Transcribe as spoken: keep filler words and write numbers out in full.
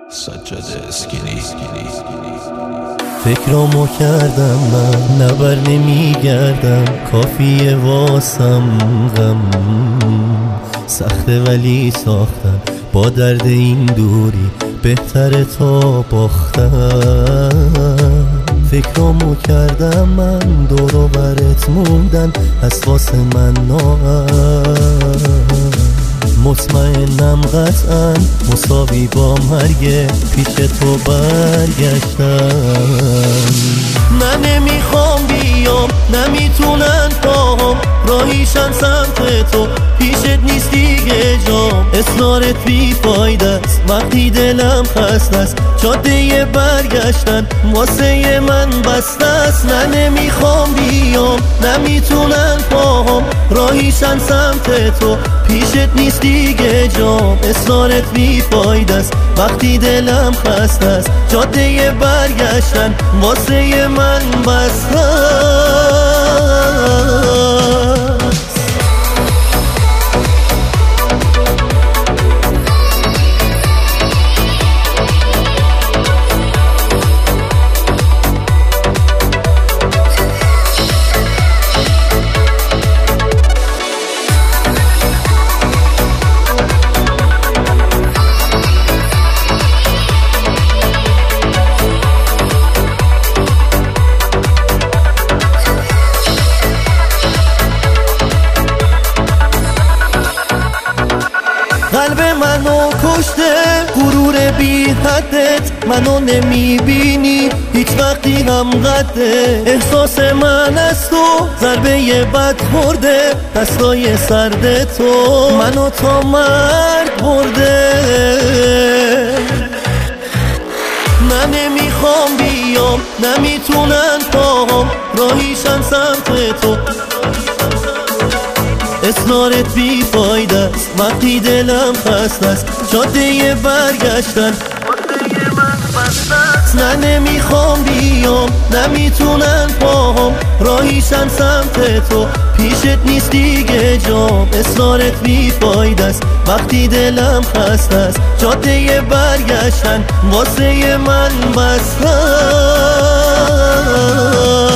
سجاده اسکینی. فکرامو کردم من نبر نمیگردم، کافیه واسم غم سخته ولی ساختن با درد این دوری بهتره تا باختن. فکرامو کردم من دور و برت موندن از واسه من ناامن، مطمئنم قطعا مساوی با مرگ پیش تو برگشتم. نه نمیخوام بیام نمیتونن پاهم راهیشن سمت تو، پیشت نیست دیگه جام. اصرارت بی فایده است وقتی دلم خسته است، جاده برگشتن واسه من بسته است. نه نمیخوام بیام نمیتونن پاهم راهیشن سمت تو، پیشت نیست دیگه جام. اصرارت بی فایده است وقتی دلم خسته است، جاده برگشتن واسه من بسته است. قلب منو کشته غرور بی حدت، منو نمیبینی هیچ وقتی هم قده. احساس من از تو ضربه بد خورده، دستای سرد تو منو تا مرگ برده. من نمیخوام بیام نمیتونن پاهم راهیشن سمت تو، اصرارت بی فایده است وقتی دلم خسته است، جاده برگشتن نه نمیخوام بیام نمیتونن پاهم راهیشن سمت تو، پیشت نیست دیگه جام. اصرارت بی فایده است وقتی دلم خسته است، جاده برگشتن واسه من بسته است.